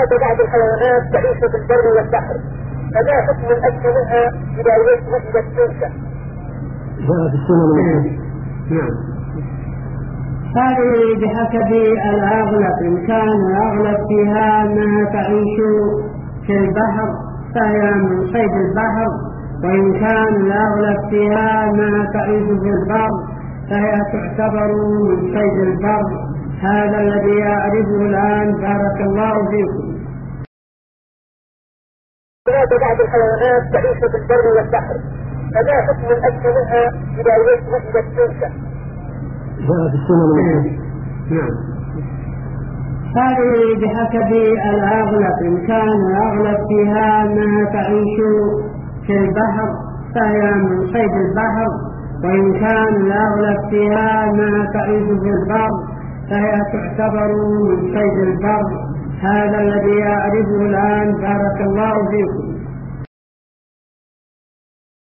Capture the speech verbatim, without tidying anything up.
هناك بعض الحيوانات تعيش في البر والبحر، فما حكم الأكل منها إذا وجدت تنشأ؟ جاء في السنن. نعم. هذه بحسب الأغلب، إن كان الأغلب فيها أنها تعيش في البحر فهي من صيد البحر، وإن كان الأغلب فيها أنها تعيش في البر فهي تعتبر من صيد البر. هذا الذي أعرفه الآن، بارك الله فيكم. هناك بعض الحيوانات تعيش في البر والبحر، فما حكم الأكل منها إذا وجدت تنشأ؟ جاء في السنن. نعم. هذه بحسب الأغلب، إن كان الأغلب فيها أنها تعيش في البحر فهي من صيد البحر، وإن كان الأغلب فيها أنها تعيش في البر فهي تعتبر من صيد البر. هذا الذي أعرفه الآن، بارك الله فيكم.